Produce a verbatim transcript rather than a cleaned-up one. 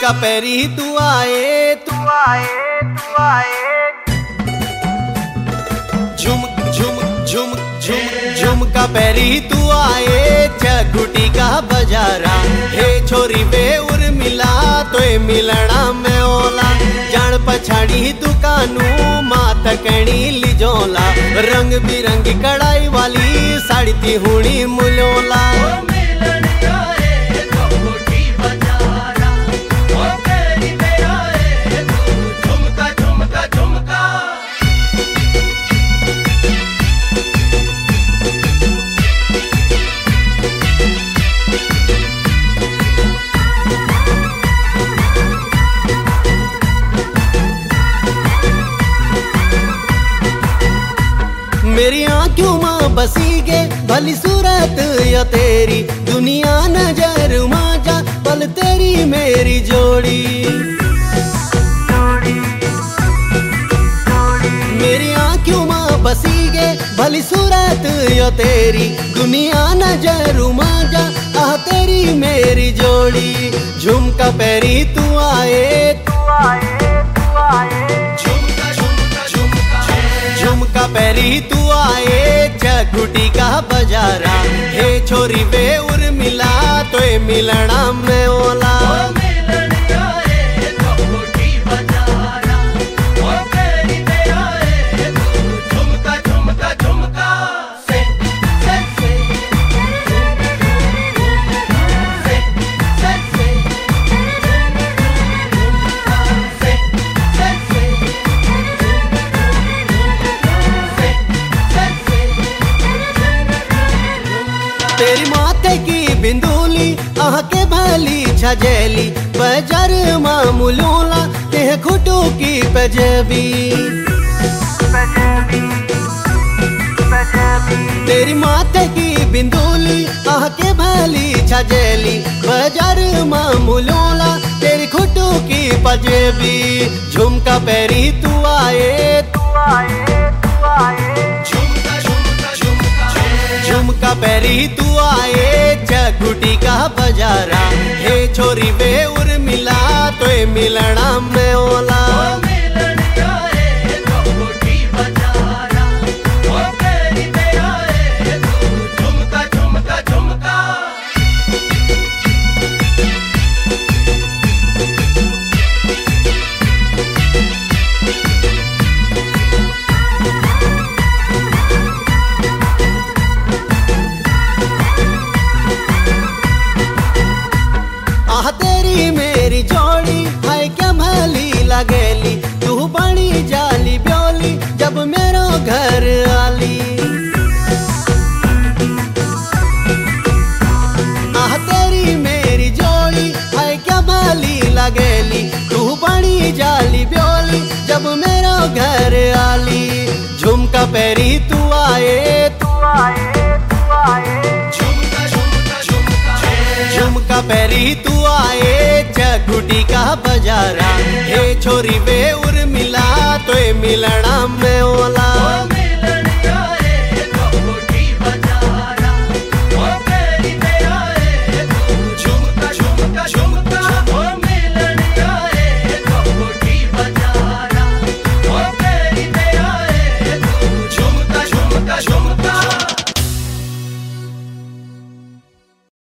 झुमका पैरी तू आए तू आए तू आए झुम झुम झुम झुम झुमका पैरी तू आए चकुटी का बजारा हे छोरी बे उर मिला तो मिलना में ओला जान पछाड़ी दुकानू मात कणी लिजोला रंग बिरंगी कढ़ाई वाली साड़ी ती हुणी मुलोला मेरी आंखों में बसी गे भली सूरत या तेरी दुनिया नजर में जा पल तेरी मेरी जोड़ी मेरी आंखों में बसी गे भली सूरत या तेरी दुनिया नजर में जा आ तेरी मेरी जोड़ी झुमका पैरी तू आए तू आए तू आए झुमका पैरी तू आए चकुटी का बजारा हे छोरी बे उर मिला तो मिलना में ओला तेरी माथे की बिंदुली आह के भली छजेली बजर मामूलोला ते खुटू की पजबी तेरी माथे की बिंदुली आह के भली छजेली बजर मामूलोला तेरी खुटू की पजबी झुमका पैरी तू आए तू आए तू आए झुमका पैरी तू आए चकुटी का बजारा हे छोरी बे उर मिला तो मिलना में ओला तेरी मेरी जोड़ी है क्या भली लगेली तू बड़ी जाली ब्योली जब मेरो घर आली आह तेरी मेरी जोड़ी है क्या भली लगेली तू बड़ी जाली ब्योली जब मेरो घर आली झुमका पैरी तू आए तू आए तू आए झुमका पैरी तू आए चकुटी का बजारा हे छोरी बे उर मिला तो मिलना में ओला।